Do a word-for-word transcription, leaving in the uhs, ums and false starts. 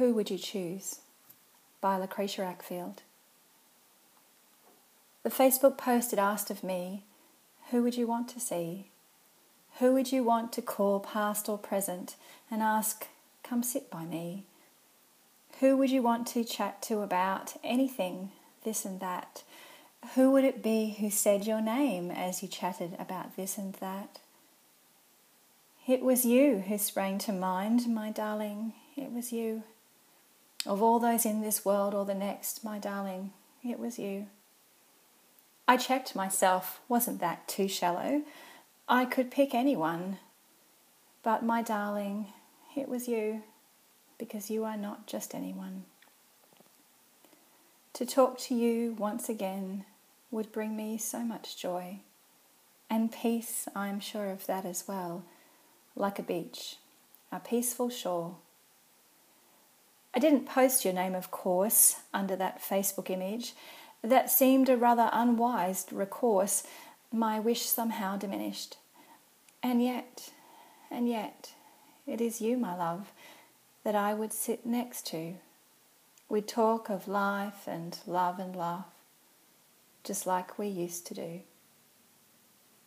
Who Would You Choose? By Lucretia Ackfield. The Facebook post it asked of me, who would you want to see? Who would you want to call past or present and ask, come sit by me? Who would you want to chat to about anything, this and that? Who would it be who said your name as you chatted about this and that? It was you who sprang to mind, my darling, it was you. Of all those in this world or the next, my darling, it was you. I checked myself, wasn't that too shallow? I could pick anyone, but my darling, it was you, because you are not just anyone. To talk to you once again would bring me so much joy, and peace, I am sure of that as well, like a beach, a peaceful shore. I didn't post your name, of course, under that Facebook image. That seemed a rather unwise recourse. My wish somehow diminished. And yet, and yet, it is you, my love, that I would sit next to. We'd talk of life and love and laugh, just like we used to do.